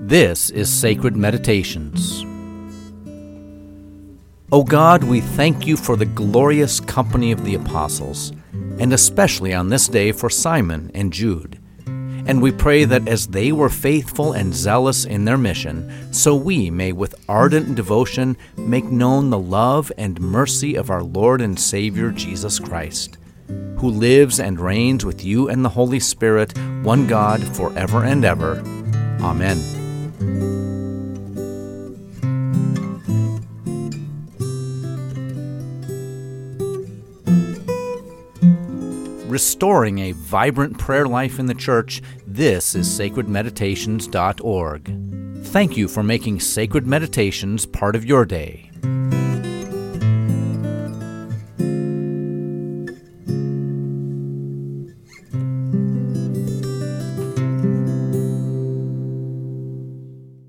This is Sacred Meditations. O God, we thank you for the glorious company of the apostles, and especially on this day for Simon and Jude. And we pray that as they were faithful and zealous in their mission, so we may with ardent devotion make known the love and mercy of our Lord and Savior Jesus Christ, who lives and reigns with you and the Holy Spirit, one God, forever and ever. Amen. Restoring a vibrant prayer life in the church, this is sacredmeditations.org. Thank you for making Sacred Meditations part of your day.